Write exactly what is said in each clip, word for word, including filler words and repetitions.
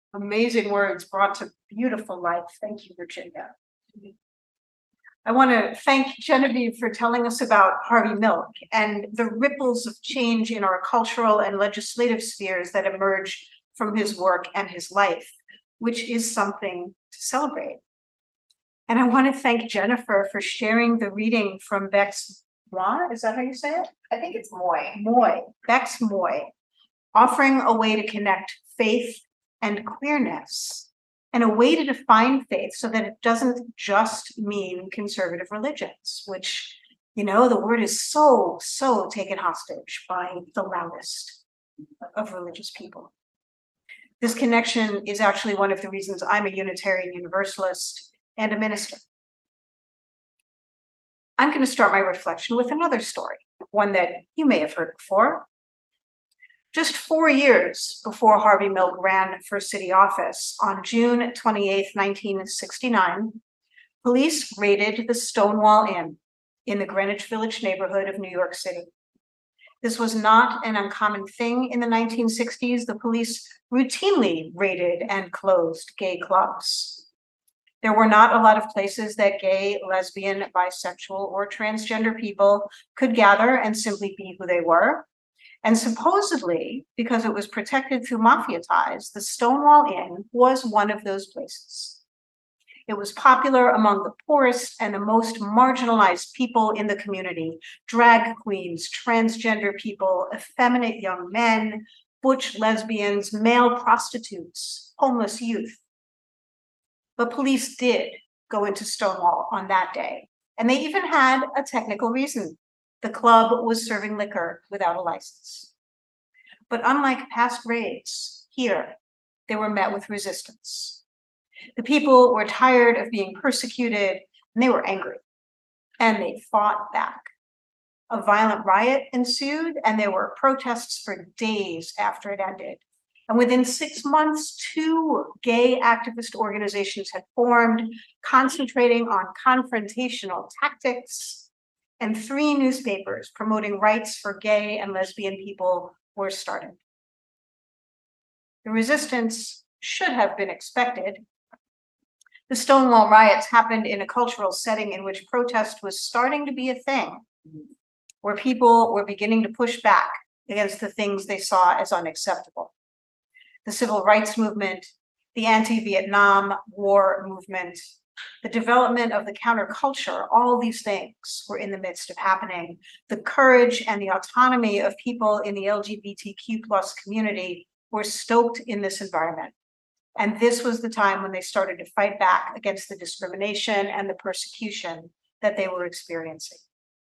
Amazing words brought to beautiful life. Thank you, Virginia. I want to thank Genevieve for telling us about Harvey Milk and the ripples of change in our cultural and legislative spheres that emerge from his work and his life, which is something to celebrate. And I want to thank Jennifer for sharing the reading from Beck's Moi. Is that how you say it? I think it's Moi. Moi, Beck's Moi, offering a way to connect faith and queerness, and a way to define faith so that it doesn't just mean conservative religions, which, you know, the word is so, so taken hostage by the loudest of religious people. This connection is actually one of the reasons I'm a Unitarian Universalist and a minister. I'm going to start my reflection with another story, one that you may have heard before. Just four years before Harvey Milk ran for city office, on June twenty-eighth, nineteen sixty-nine, police raided the Stonewall Inn in the Greenwich Village neighborhood of New York City. This was not an uncommon thing in the nineteen sixties. The police routinely raided and closed gay clubs. There were not a lot of places that gay, lesbian, bisexual, or transgender people could gather and simply be who they were. And supposedly, because it was protected through mafia ties, the Stonewall Inn was one of those places. It was popular among the poorest and the most marginalized people in the community: drag queens, transgender people, effeminate young men, butch lesbians, male prostitutes, homeless youth. But police did go into Stonewall on that day, and they even had a technical reason. The club was serving liquor without a license. But unlike past raids, here, they were met with resistance. The people were tired of being persecuted, and they were angry, and they fought back. A violent riot ensued, and there were protests for days after it ended. And within six months, two gay activist organizations had formed, concentrating on confrontational tactics, and three newspapers promoting rights for gay and lesbian people were started. The resistance should have been expected. The Stonewall riots happened in a cultural setting in which protest was starting to be a thing, where people were beginning to push back against the things they saw as unacceptable. The civil rights movement, the anti-Vietnam War movement, the development of the counterculture, all these things were in the midst of happening. The courage and the autonomy of people in the L G B T Q plus community were stoked in this environment. And this was the time when they started to fight back against the discrimination and the persecution that they were experiencing.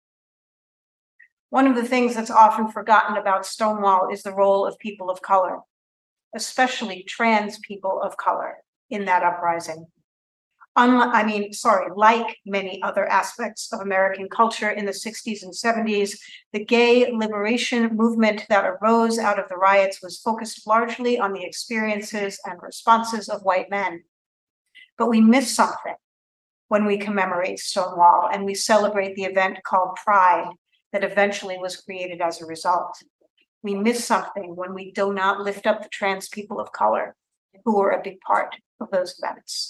One of the things that's often forgotten about Stonewall is the role of people of color, especially trans people of color, in that uprising. Unlike, I mean, sorry, like many other aspects of American culture in the sixties and seventies, the gay liberation movement that arose out of the riots was focused largely on the experiences and responses of white men. But we miss something when we commemorate Stonewall and we celebrate the event called Pride that eventually was created as a result. We miss something when we do not lift up the trans people of color who were a big part of those events.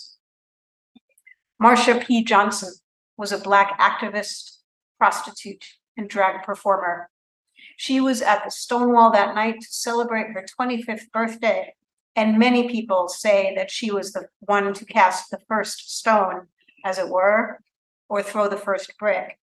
Marsha P. Johnson was a Black activist, prostitute, and drag performer. She was at the Stonewall that night to celebrate her twenty-fifth birthday, and many people say that she was the one to cast the first stone, as it were, or throw the first brick.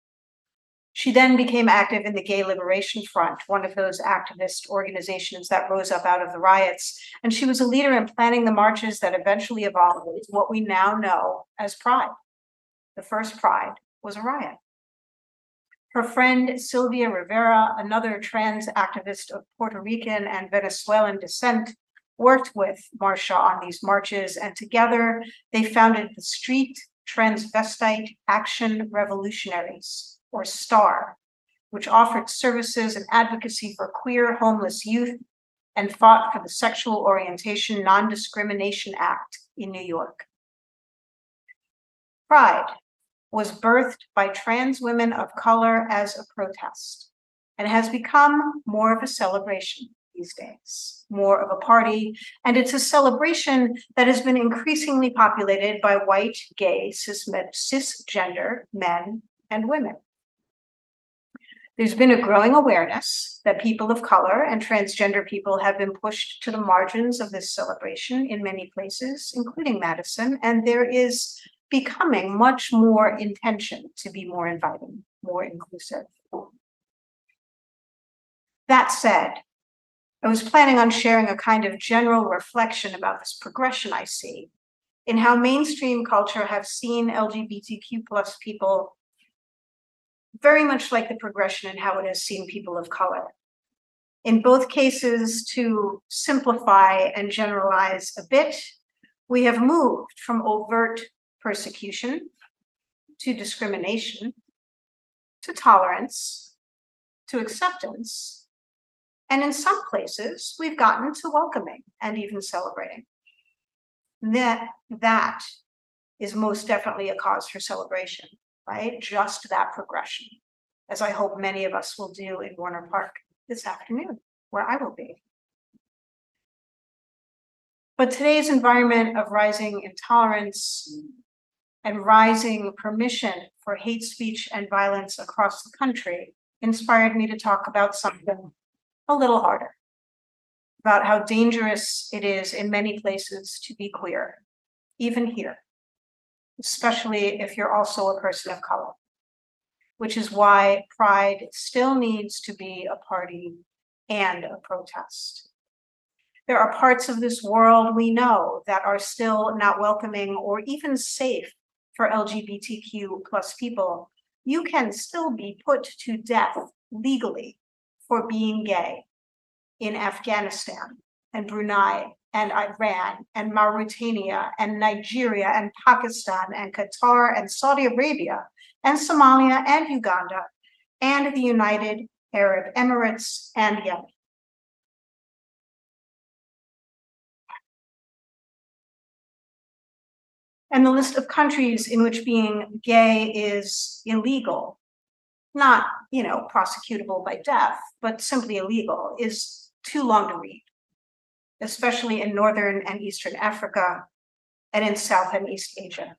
She then became active in the Gay Liberation Front, one of those activist organizations that rose up out of the riots. And she was a leader in planning the marches that eventually evolved into what we now know as Pride. The first Pride was a riot. Her friend Sylvia Rivera, another trans activist of Puerto Rican and Venezuelan descent, worked with Marsha on these marches, and together they founded the Street Transvestite Action Revolutionaries, or STAR, which offered services and advocacy for queer homeless youth and fought for the Sexual Orientation Non-Discrimination Act in New York. Pride was birthed by trans women of color as a protest and has become more of a celebration. these days, more of a party, and it's a celebration that has been increasingly populated by white, gay, cisgender men and women. There's been a growing awareness that people of color and transgender people have been pushed to the margins of this celebration in many places, including Madison, and there is becoming much more intention to be more inviting, more inclusive. That said, I was planning on sharing a kind of general reflection about this progression I see in how mainstream culture have seen L G B T Q plus people very much like the progression in how it has seen people of color. In both cases, to simplify and generalize a bit, we have moved from overt persecution to discrimination, to tolerance, to acceptance, and in some places, we've gotten to welcoming and even celebrating. That, that is most definitely a cause for celebration, right? Just that progression, as I hope many of us will do in Warner Park this afternoon, where I will be. But today's environment of rising intolerance and rising permission for hate speech and violence across the country inspired me to talk about something a little harder, about how dangerous it is in many places to be queer, even here, especially if you're also a person of color, which is why Pride still needs to be a party and a protest. There are parts of this world we know that are still not welcoming or even safe for L G B T Q plus people. You can still be put to death legally for being gay in Afghanistan and Brunei and Iran and Mauritania and Nigeria and Pakistan and Qatar and Saudi Arabia and Somalia and Uganda and the United Arab Emirates and Yemen. And the list of countries in which being gay is illegal, not, you know, prosecutable by death, but simply illegal, is too long to read, especially in Northern and Eastern Africa and in South and East Asia.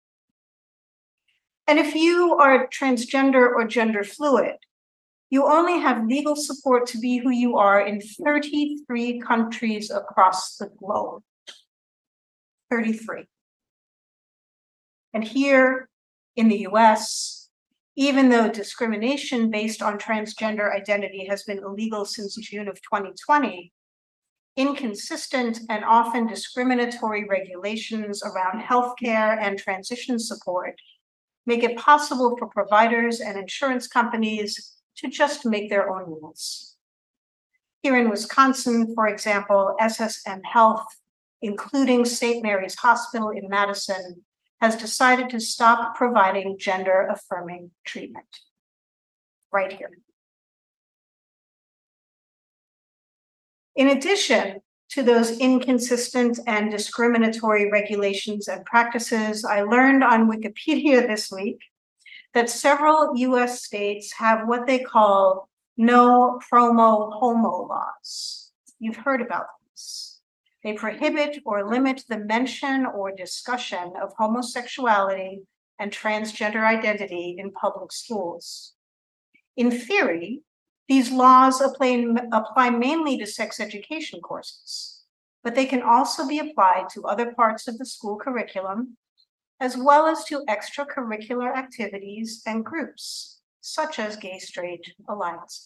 And if you are transgender or gender fluid, you only have legal support to be who you are in thirty-three countries across the globe. thirty-three. And here in the U S, even though discrimination based on transgender identity has been illegal since June of twenty twenty, inconsistent and often discriminatory regulations around healthcare and transition support make it possible for providers and insurance companies to just make their own rules. Here in Wisconsin, for example, S S M Health, including Saint Mary's Hospital in Madison, has decided to stop providing gender-affirming treatment right here. In addition to those inconsistent and discriminatory regulations and practices, I learned on Wikipedia this week that several U S states have what they call no promo homo laws. You've heard about this. They prohibit or limit the mention or discussion of homosexuality and transgender identity in public schools. In theory, these laws apply, apply mainly to sex education courses, but they can also be applied to other parts of the school curriculum, as well as to extracurricular activities and groups, such as gay-straight alliances.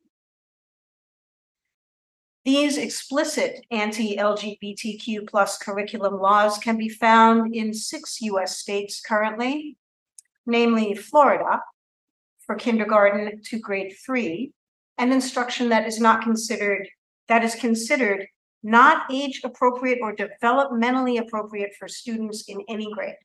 These explicit anti-L G B T Q plus curriculum laws can be found in six U S states currently, namely Florida for kindergarten to grade three, and instruction that is not considered, that is considered not age appropriate or developmentally appropriate for students in any grade.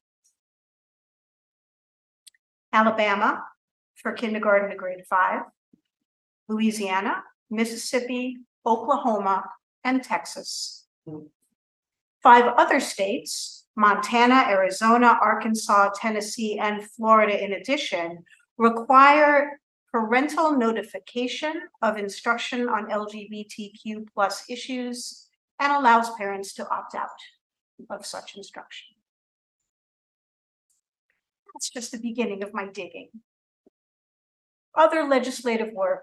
Alabama for kindergarten to grade five, Louisiana, Mississippi, Oklahoma, and Texas. Five other states, Montana, Arizona, Arkansas, Tennessee, and Florida in addition, require parental notification of instruction on L G B T Q plus issues and allows parents to opt out of such instruction. That's just the beginning of my digging. Other legislative work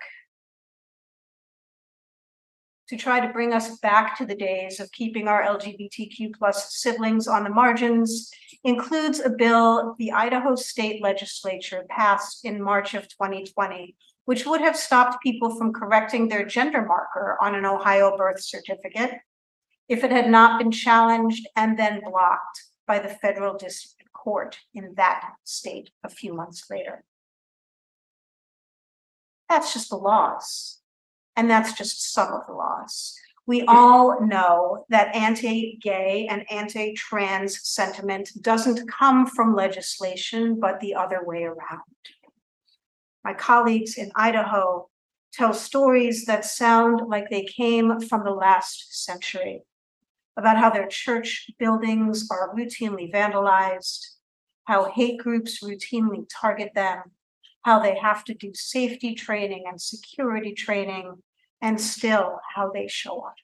to try to bring us back to the days of keeping our L G B T Q plus siblings on the margins includes a bill the Idaho State Legislature passed in March of twenty twenty, which would have stopped people from correcting their gender marker on an Ohio birth certificate if it had not been challenged and then blocked by the federal district court in that state a few months later. That's just the laws. And that's just some of the laws. We all know that anti-gay and anti-trans sentiment doesn't come from legislation, but the other way around. My colleagues in Idaho tell stories that sound like they came from the last century, about how their church buildings are routinely vandalized, how hate groups routinely target them, how they have to do safety training and security training, and still how they show up.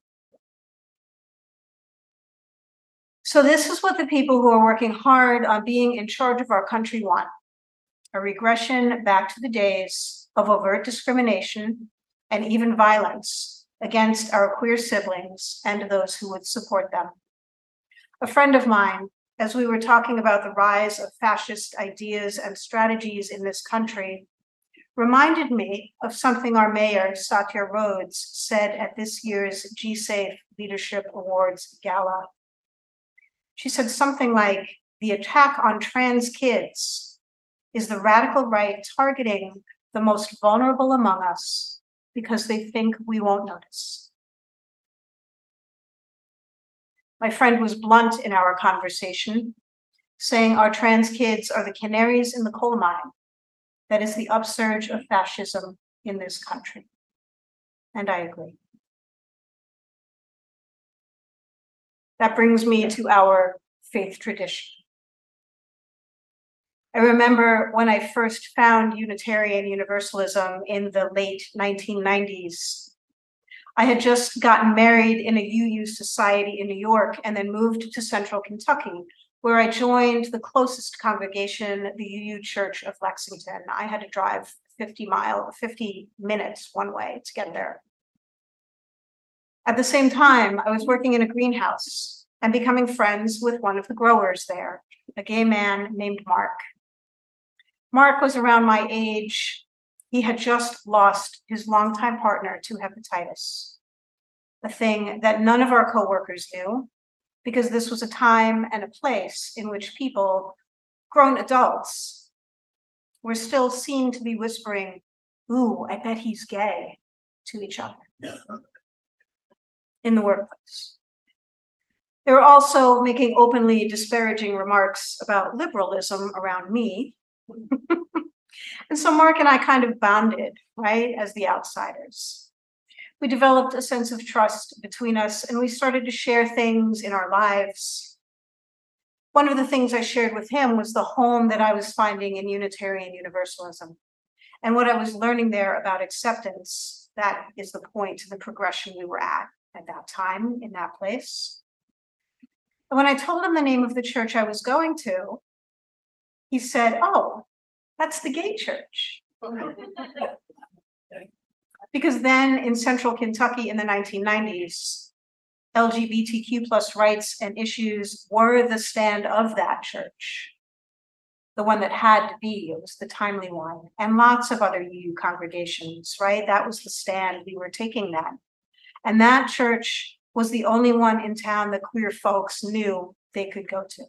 So this is what the people who are working hard on being in charge of our country want: a regression back to the days of overt discrimination and even violence against our queer siblings and those who would support them. A friend of mine, as we were talking about the rise of fascist ideas and strategies in this country, reminded me of something our mayor, Satya Rhodes, said at this year's G SAFE Leadership Awards Gala. She said something like, the attack on trans kids is the radical right targeting the most vulnerable among us because they think we won't notice. My friend was blunt in our conversation, saying our trans kids are the canaries in the coal mine that is the upsurge of fascism in this country. And I agree. That brings me to our faith tradition. I remember when I first found Unitarian Universalism in the late nineteen nineties. I had just gotten married in a U U society in New York and then moved to central Kentucky, where I joined the closest congregation, the U U Church of Lexington. I had to drive fifty mile, fifty minutes one way to get there. At the same time, I was working in a greenhouse and becoming friends with one of the growers there, a gay man named Mark. Mark was around my age. He had just lost his longtime partner to hepatitis, a thing that none of our coworkers knew, because this was a time and a place in which people, grown adults, were still seen to be whispering, "Ooh, I bet he's gay," to each other in the workplace. They were also making openly disparaging remarks about liberalism around me. And so Mark and I kind of bonded, right, as the outsiders. We developed a sense of trust between us, and we started to share things in our lives. One of the things I shared with him was the home that I was finding in Unitarian Universalism and what I was learning there about acceptance. That is the point, the progression we were at at that time in that place. And when I told him the name of the church I was going to, he said, "Oh, that's the gay church." Because then in central Kentucky in the nineteen nineties, L G B T Q plus rights and issues were the stand of that church, the one that had to be, it was the timely one, and lots of other U U congregations, right? That was the stand, we were taking that. And that church was the only one in town that queer folks knew they could go to.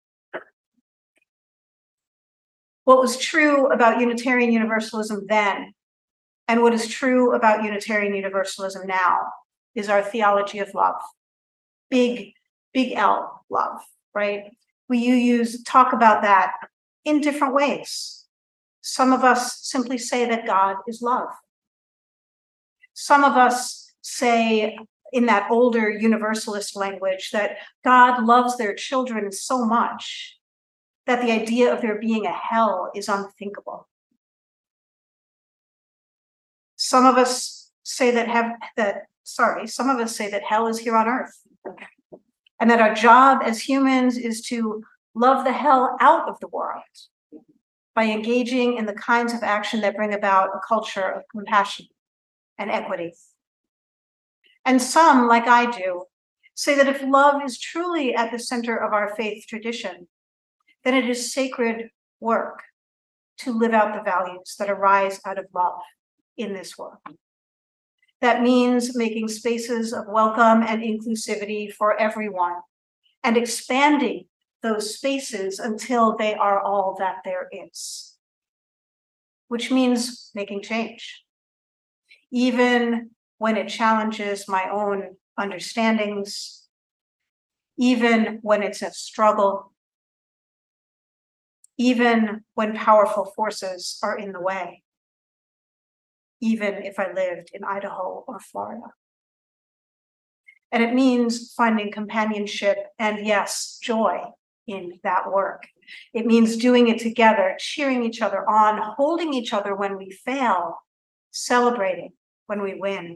What was true about Unitarian Universalism then, and what is true about Unitarian Universalism now, is our theology of love. Big, big L love, right? We use talk about that in different ways. Some of us simply say that God is love. Some of us say in that older universalist language that God loves their children so much that the idea of there being a hell is unthinkable. Some of us say that have that, sorry, some of us say that hell is here on earth. And that our job as humans is to love the hell out of the world by engaging in the kinds of action that bring about a culture of compassion and equity. And some, like I do, say that if love is truly at the center of our faith tradition, then it is sacred work to live out the values that arise out of love in this world. That means making spaces of welcome and inclusivity for everyone and expanding those spaces until they are all that there is, which means making change, even when it challenges my own understandings, even when it's a struggle, even when powerful forces are in the way, even if I lived in Idaho or Florida. And it means finding companionship and, yes, joy in that work. It means doing it together, cheering each other on, holding each other when we fail, celebrating when we win.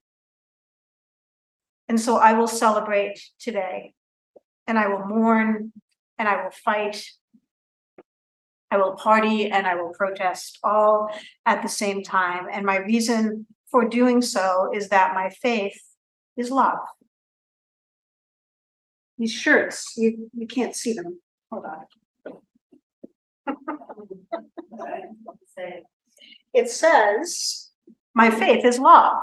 And so I will celebrate today, and I will mourn, and I will fight, I will party, and I will protest all at the same time. And my reason for doing so is that my faith is love. These shirts, you, you can't see them. Hold on. It says, my faith is love.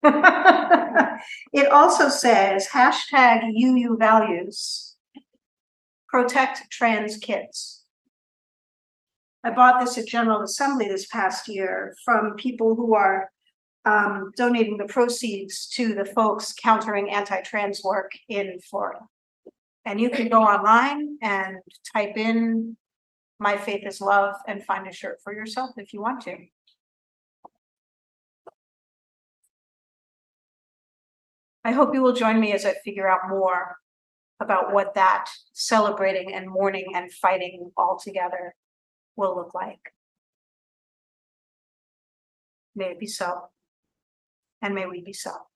It also says, hashtag U U values, protect trans kids. I bought this at General Assembly this past year from people who are um, donating the proceeds to the folks countering anti-trans work in Florida. And you can go online and type in my faith is love and find a shirt for yourself if you want to. I hope you will join me as I figure out more about what that celebrating and mourning and fighting all together will look like. May it be so, and may we be so.